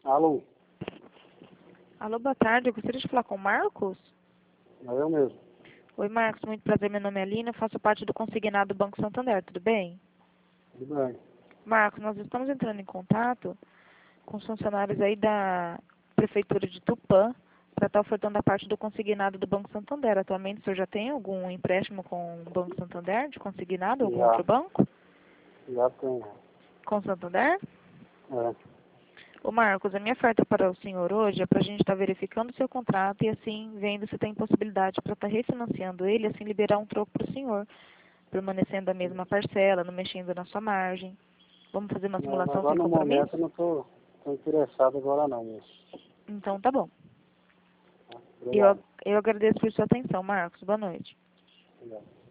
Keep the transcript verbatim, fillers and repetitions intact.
Alô? Alô, boa tarde. Eu gostaria de falar com o Marcos. É eu mesmo. Oi, Marcos. Muito prazer. Meu nome é Alina. Eu faço parte do consignado do Banco Santander. Tudo bem? Tudo bem. Marcos, nós estamos entrando em contato com os funcionários aí da Prefeitura de Tupã para estar ofertando a parte do consignado do Banco Santander. Atualmente, o senhor já tem algum empréstimo com o Banco Santander, de consignado, algum Já, outro banco? já tenho. Com o Santander? É. Ô Marcos, a minha oferta para o senhor hoje é para a gente estar verificando o seu contrato e assim vendo se tem possibilidade para estar refinanciando ele e assim liberar um troco para o senhor, permanecendo a mesma parcela, não mexendo na sua margem. Vamos fazer uma Não, simulação agora sem no compromisso? momento eu não estou interessado agora não, moço. Então tá bom. Eu, Obrigado. eu agradeço por sua atenção, Marcos. Boa noite. Obrigado.